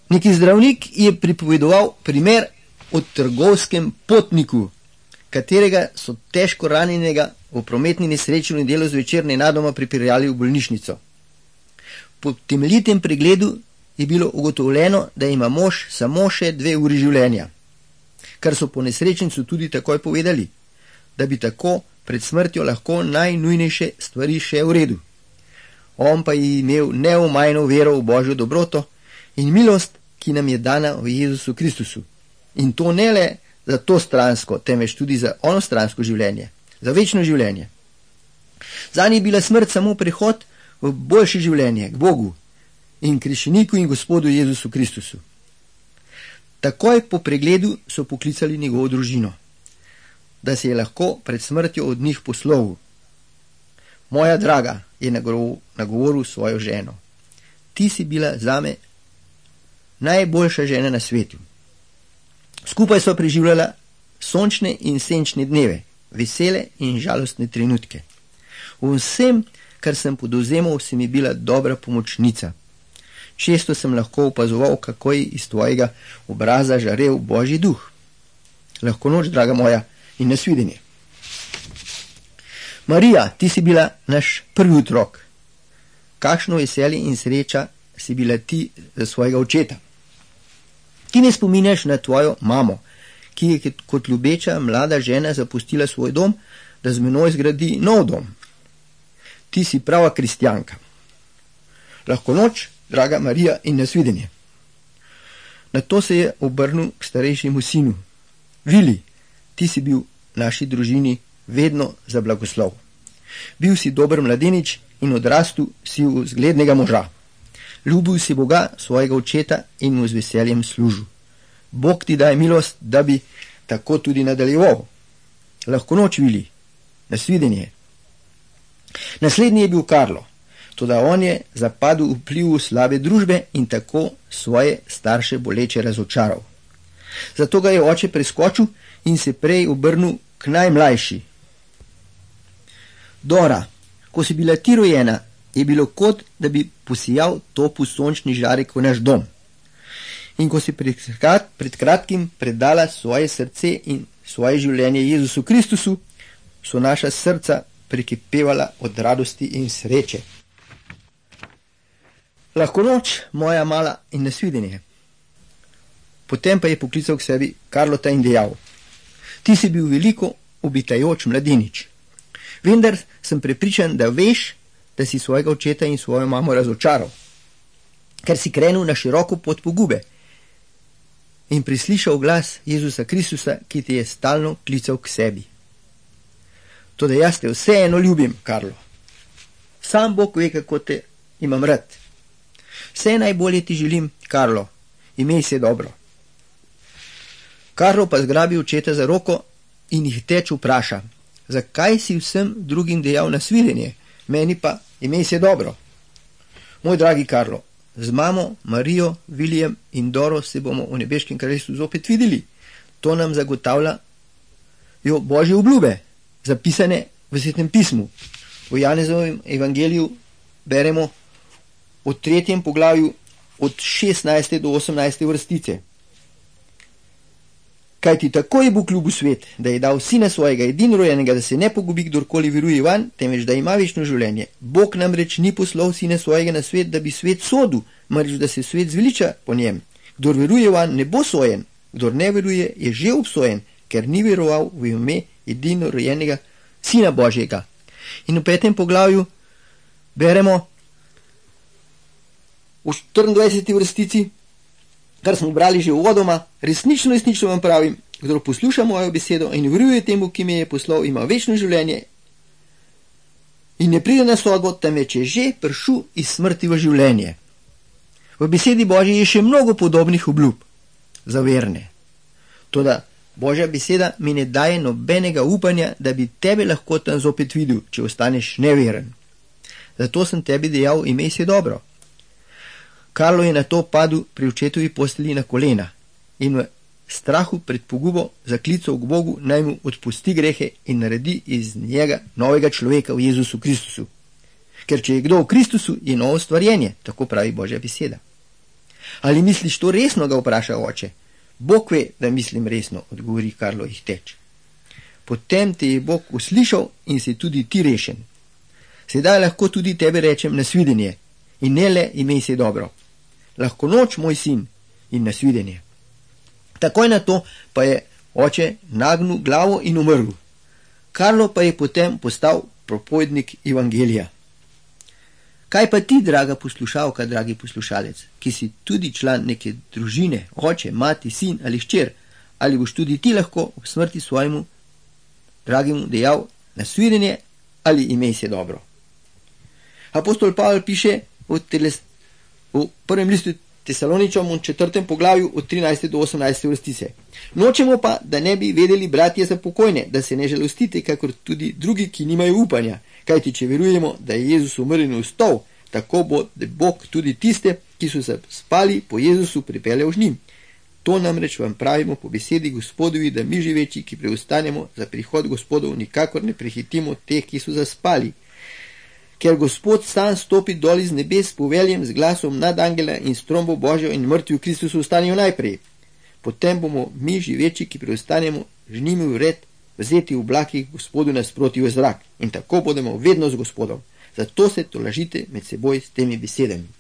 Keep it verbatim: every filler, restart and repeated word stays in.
Neki zdravnik je pripovedoval primer o trgovskem potniku, katerega so težko ranjenega v prometni nesreči v nedeljo zvečer nenadoma pripeljali v bolnišnico. Po temeljitem pregledu je bilo ugotovljeno, da ima mož samo še dve uri življenja, kar so po nesrečnicu tudi takoj povedali, da bi tako pred smrtjo lahko najnujnejše stvari še v redu. On pa je imel neomajno vero v Božjo dobroto in milost, ki nam je dana v Jezusu Kristusu. In to ne le za to stransko, temveč tudi za onostransko življenje, za večno življenje. Zanj je bila smrt samo prehod v boljše življenje, k Bogu in k rešeniku in Gospodu Jezusu Kristusu. Takoj po pregledu so poklicali njegovo družino, da se je lahko pred smrtjo od njih poslovil. Moja draga, je nagovoril svojo ženo, ti si bila zame najboljša žena na svetu. Skupaj so preživljala sončne in senčne dneve, vesele in žalostne trenutke. V vsem, kar sem podovzemal, si mi bila dobra pomočnica. Često sem lahko opazoval, kako je iz tvojega obraza žarel Božji duh. Lahko noč, draga moja, in nasvidenje. Marija, ti si bila naš prvi otrok. Kakšno veselje in sreča si bila ti za svojega očeta. Ti me spominjaš na tvojo mamo, ki je kot ljubeča mlada žena zapustila svoj dom, da z menoj zgradi nov dom. Ti si prava kristjanka. Lahko noč, draga Marija, in nasvidenje. Nato se je obrnil k starejšemu sinu. Vili, ti si bil naši družini vedno za blagoslov. Bil si dober mladenič in odrastu si v zglednega moža. Ljubil si Boga, svojega očeta, in mu z veseljem služil. Bog ti daje milost, da bi tako tudi nadaljeval. Lahko noč, Vili, nasvidenje. Naslednji je bil Karlo, toda on je zapadel v vplivu slabe družbe in tako svoje starše boleče razočaral. Zato ga je oče preskočil in se prej obrnil k najmlajši. Dora, ko si bila ti rojena, je bilo kot, da bi posijal topu sončni žarek v naš dom. In ko si pred, krat, pred kratkim predala svoje srce in svoje življenje Jezusu Kristusu, so naša srca prekipevala od radosti in sreče. Lahko noč, moja mala, in nasvidenje. Potem pa je poklical k sebi Karlota in dejal: ti si bil veliko obitajoč mladenič. Vendar sem prepričan, da veš, da si svojega očeta in svojo mamo razočaral, ker si krenil na široko pot pogube in prislišal glas Jezusa Kristusa, ki te je stalno klical k sebi. Toda jaz te vseeno ljubim, Karlo. Sam Bog ve, kako te imam rad. Vse najbolje ti želim, Karlo, imej se dobro. Karlo pa zgrabi očeta za roko in jih teč vpraša: zakaj si vsem drugim dejal nasvidenje, meni pa imej se dobro? Moj dragi Karlo, z mamo, Marijo, Vilijem in Doro se bomo v nebeškem kraljestvu zopet videli. To nam zagotavljajo Božje obljube, zapisane v Svetem pismu. V Janezovem evangeliju beremo v tretjem poglavju od šestnajste do osemnajste vrstice. Kajti tako je Bog ljubil svet, da je dal sina svojega edinorojenega, da se ne pogubi kdorkoli veruje vanj, temveč da ima večno življenje. Bog namreč ni poslal sina svojega na svet, da bi svet sodil, marveč da se svet zveliča po njem. Kdor veruje vanj, ne bo sojen, kdor ne veruje, je že obsojen, ker ni veroval v ime edinorojenega sina Božjega. In v petem poglavju beremo v štiriindvajseti vrstici, kar smo brali že uvodoma: resnično, resnično vam pravim, kdor posluša mojo besedo in veruje temu, ki me je poslal, ima večno življenje in ne pride na sodbo, temveč je že prišel iz smrti v življenje. V besedi Božji je še mnogo podobnih obljub za verne. Toda Božja beseda mi ne daje nobenega upanja, da bi tebe lahko tam zopet videl, če ostaneš neveren. Zato sem tebi dejal, imej se dobro. Karlo je na to padel pri očetovi postelji na kolena in v strahu pred pogubo zaklical k Bogu, naj mu odpusti grehe in naredi iz njega novega človeka v Jezusu Kristusu. Ker če je kdo v Kristusu, je novo stvarjenje, tako pravi Božja beseda. Ali misliš to resno, ga vpraša oče. Bog ve, da mislim resno, odgovori Karlo ihteč. Potem te je Bog uslišal in si tudi ti rešen. Sedaj lahko tudi tebe rečem nasvidenje in ne le imej se dobro. Lahko noč, moj sin, in nasvidenje. Takoj na to pa je oče nagnil glavo in umrl. Karlo pa je potem postal propovednik evangelija. Kaj pa ti, draga poslušalka, dragi poslušalec, ki si tudi član neke družine, oče, mati, sin ali hčer, ali boš tudi ti lahko ob smrti svojemu dragemu dejal nasvidenje ali imej se dobro? Apostol Pavel piše v, teles, v prvem listu Tesaloničom v četrtem poglavju od trinajste do osemnajste vrstice. Nočemo pa, da ne bi vedeli bratje za pokojne, da se ne žalostite, kakor tudi drugi, ki nimajo upanja. Kajti, če verujemo, da je Jezus umrl in vstal, tako bo Bog tudi tiste, ki so se spali po Jezusu, pripeljal z njim. To namreč vam pravimo po besedi Gospodovi, da mi živeči, ki preostanemo za prihod Gospodov, nikakor ne prehitimo teh, ki so zaspali. Ker Gospod sam stopi dol iz nebes s poveljem, z glasom nad angela in s trombo Božjo, in mrtvi v Kristusu vstanejo najprej. Potem bomo mi živeči, ki preostanemo, z njimi v red, vzeti v oblakih Gospodu nasproti v zrak. In tako bodemo vedno z Gospodom. Zato se tolažite med seboj s temi besedami.